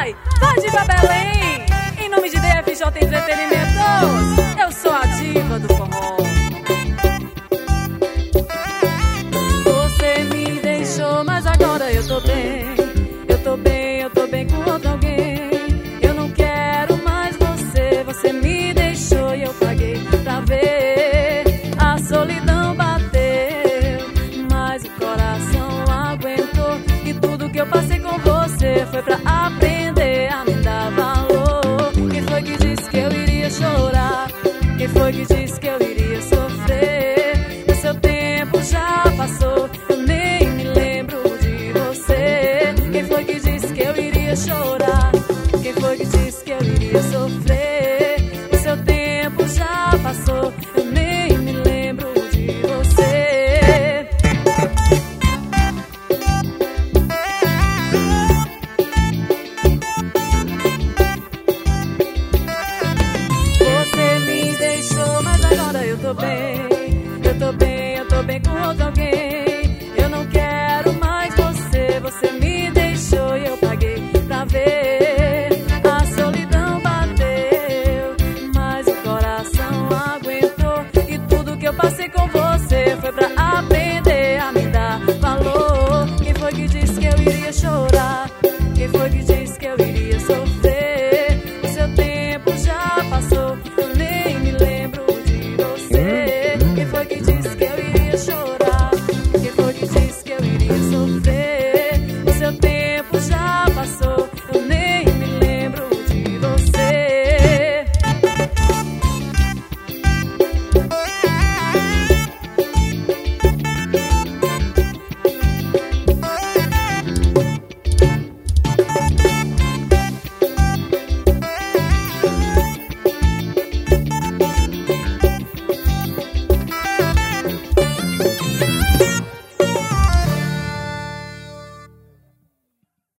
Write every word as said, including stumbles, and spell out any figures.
vai, vai de Belém. Em nome de D F J Entretenimentos, eu sou a diva do forró. Você me deixou, mas agora eu tô bem. Eu tô bem, eu tô bem com outro alguém. Eu não quero mais você. Você me deixou e eu paguei pra ver. A solidão bateu, mas o coração aguentou. E tudo que eu passei com você foi pra aprender a me dar valor. Quem foi que disse que eu iria chorar? Quem foi que disse que eu iria sofrer? O seu tempo já passou, eu nem me lembro de você. Quem foi que disse que eu iria chorar?